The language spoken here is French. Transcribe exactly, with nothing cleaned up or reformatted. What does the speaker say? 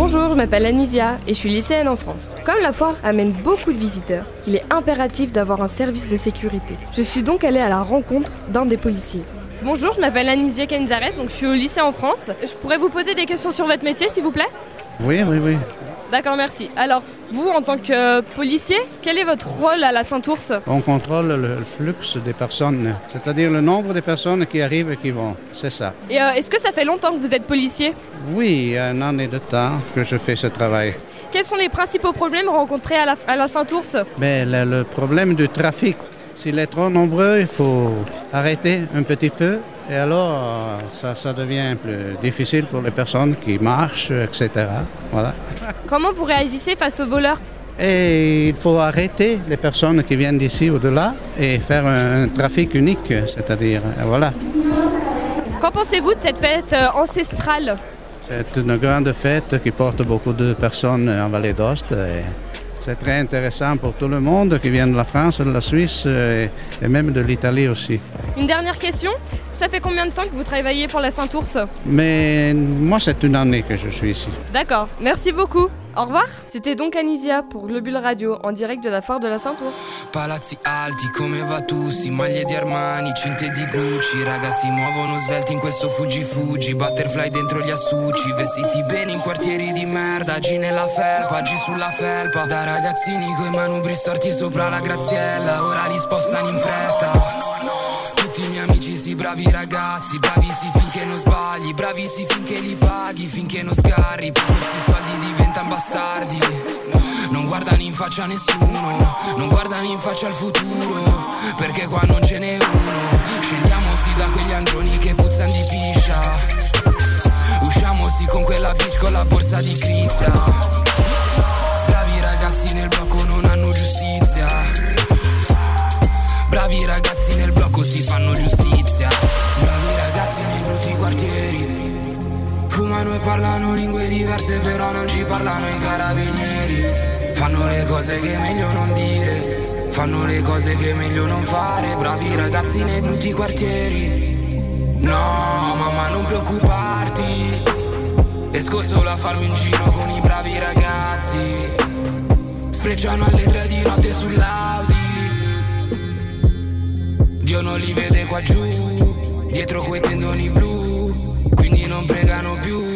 Bonjour, je m'appelle Anisia et je suis lycéenne en France. Comme la foire amène beaucoup de visiteurs, il est impératif d'avoir un service de sécurité. Je suis donc allée à la rencontre d'un des policiers. Bonjour, je m'appelle Anisia Kenzares, donc je suis au lycée en France. Je pourrais vous poser des questions sur votre métier, s'il vous plaît ? Oui, oui, oui. D'accord, merci. Alors, vous, en tant que policier, quel est votre rôle à la Saint-Ours ? On contrôle le flux des personnes, c'est-à-dire le nombre de personnes qui arrivent et qui vont, c'est ça. Et euh, est-ce que ça fait longtemps que vous êtes policier ? Oui, il y a un an et de temps que je fais ce travail. Quels sont les principaux problèmes rencontrés à la, à la Saint-Ours ? Mais le, le problème du trafic, s'il est trop nombreux, il faut arrêter un petit peu. Et alors, ça, ça devient plus difficile pour les personnes qui marchent, et cetera. Voilà. Comment vous réagissez face aux voleurs ? Et il faut arrêter les personnes qui viennent d'ici au-delà et faire un, un trafic unique, c'est-à-dire, voilà. Qu'en pensez-vous de cette fête ancestrale ? C'est une grande fête qui porte beaucoup de personnes en Vallée d'Aoste. Et c'est très intéressant pour tout le monde qui vient de la France, de la Suisse et, et même de l'Italie aussi. Une dernière question. Ça fait combien de temps que vous travaillez pour la Saint-Ours ? Mais moi, c'est une année que je suis ici. D'accord, merci beaucoup. Au revoir. C'était donc Anisia pour Globule Radio, en direct de la foire de la Saint-Ours. Palazzi alti come Vatussi, maglie di Armani, cinte di Gucci. Ragazzi muovono svelti in questo fuggi-fuggi, butterfly dentro gli astucci. Vestiti bene in quartieri di merda, G nella felpa, G sulla felpa. Da ragazzini coi manubri storti sopra la graziella, ora li spostano in fretta. Tutti i miei amici sì, bravi ragazzi, bravissimi finché non sbagli, bravissimi finché li paghi, finché non sgarri, per questi soldi diventano bastardi. Non guardano in faccia a nessuno, non guardano in faccia al futuro, perché qua non ce n'è uno. Scendiamo sì da quegli androni che puzzano di piscia, usciamo sì con quella bitch con la borsa di Crizia. Bravi ragazzi nel blocco non hanno giustizia, bravi ragazzi nel blocco si fanno giustizia. Bravi ragazzi nei brutti quartieri, fumano e parlano lingue diverse però non ci parlano i carabinieri. Fanno le cose che è meglio non dire, fanno le cose che è meglio non fare. Bravi ragazzi nei brutti quartieri. No mamma non preoccuparti, esco solo a farmi un giro con i bravi ragazzi. Sfrecciano alle tre di notte sull'Audi, Dio non li vede qua giù, dietro quei tendoni blu, quindi non pregano più.